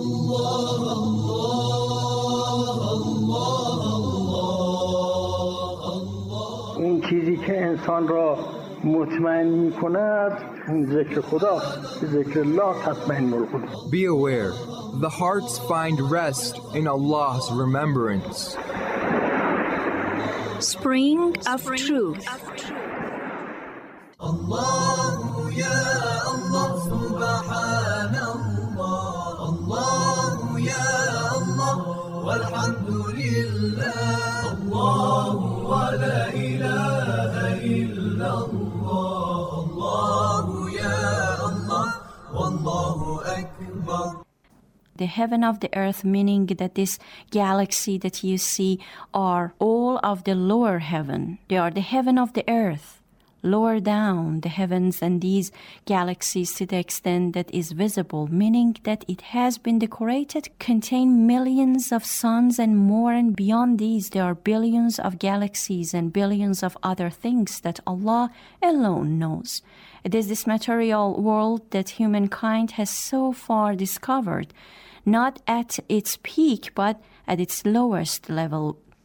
اون چیزی که انسان را مطمئن می‌کند ذکر خدا، ذکر الله تطمئن القلوب. Be aware, the hearts find rest in Allah's remembrance. Spring of Truth. الله يا الله سبحان الله الله يا الله والحمد لله الله ولا إله إلا الله الله يا الله والله أكبر. The heaven of the earth, meaning that this galaxy that you see are all of the lower heaven. They are the heaven of the earth. Lower down the heavens and these galaxies to the extent that is visible, meaning that it has been decorated, contain millions of suns and more, and beyond these there are billions of galaxies and billions of other things that Allah alone knows. It is this material world that humankind has so far discovered, not at its peak but at its lowest level.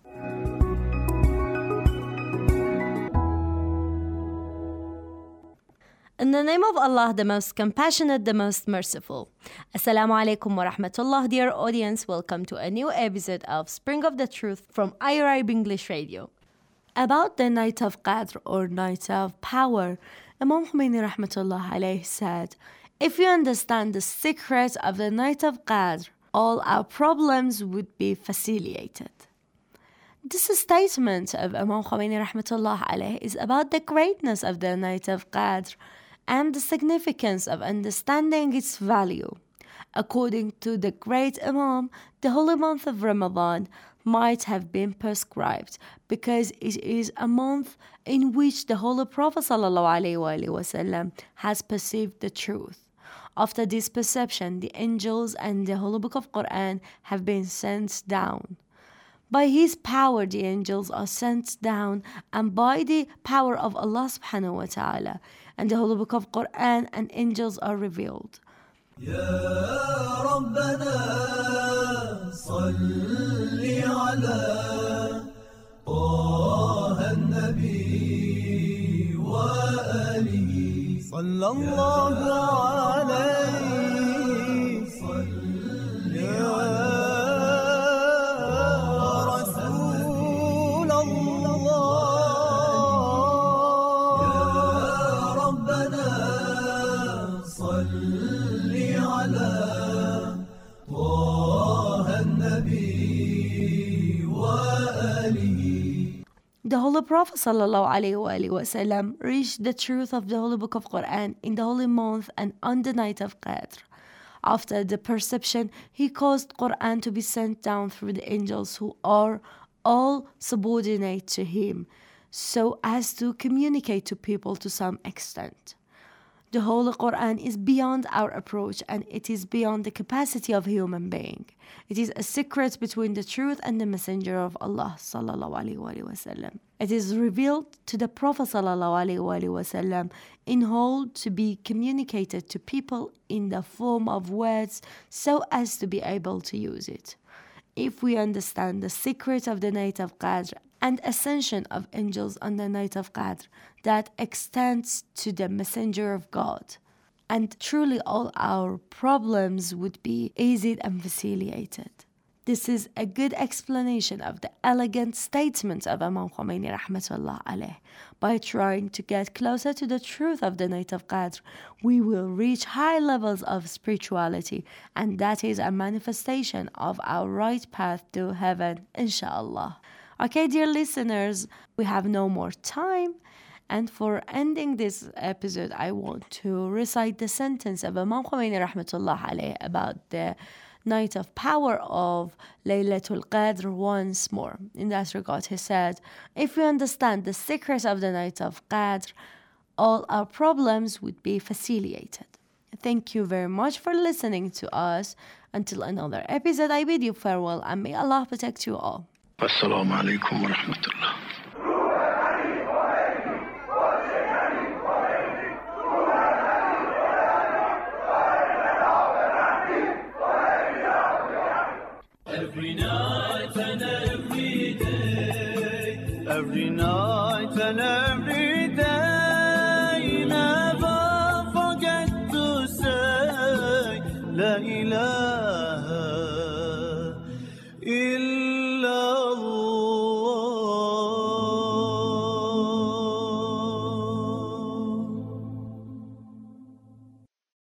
In the name of Allah, the most compassionate, the most merciful. Assalamu alaikum wa rahmatullah, dear audience. Welcome to a new episode of Spring of the Truth from IRIB English Radio. About the night of Qadr or night of power, Imam Khomeini rahmatullah alayhi said, if you understand the secret of the night of Qadr, all our problems would be facilitated. This statement of Imam Khomeini rahmatullah alayhi is about the greatness of the night of Qadr and the significance of understanding its value. According to the great Imam, the holy month of Ramadan might have been prescribed because it is a month in which the Holy Prophet ﷺ has perceived the truth. After this perception, the angels and the Holy Book of Quran have been sent down. By His power, the angels are sent down, and by the power of Allah subhanahu wa ta'ala and the Holy Book of Quran and angels are revealed. يا ربنا صل على طه النبي وآله صلى الله عليه صل يا رسول الله يا ربنا صل على طه النبي وآله. The Holy Prophet ﷺ reached the truth of the Holy Book of Quran in the holy month and on the night of Qadr. After the perception, he caused Quran to be sent down through the angels who are all subordinate to him, so as to communicate to people to some extent. The Holy Quran is beyond our approach and it is beyond the capacity of a human being. It is a secret between the truth and the Messenger of Allah sallallahu alaihi wasallam. It is revealed to the Prophet sallallahu alaihi wasallam in whole to be communicated to people in the form of words so as to be able to use it. If we understand the secret of the night of Qadr and ascension of angels on the night of Qadr that extends to the Messenger of God, and truly all our problems would be eased and facilitated. This is a good explanation of the elegant statements of Imam Khomeini rahmatullah alayh. By trying to get closer to the truth of the night of Qadr, we will reach high levels of spirituality, and that is a manifestation of our right path to heaven, inshallah. Okay, dear listeners, we have no more time. And for ending this episode, I want to recite the sentence of Imam Khomeini rahmatullah alayh about the night of power of Laylatul Qadr once more. In that regard, he said, if we understand the secret of the night of Qadr, all our problems would be facilitated. Thank you very much for listening to us. Until another episode, I bid you farewell and may Allah protect you all. Assalamu alaikum wa rahmatullah. Every night and every day, every night and every day, never forget to say La ilaha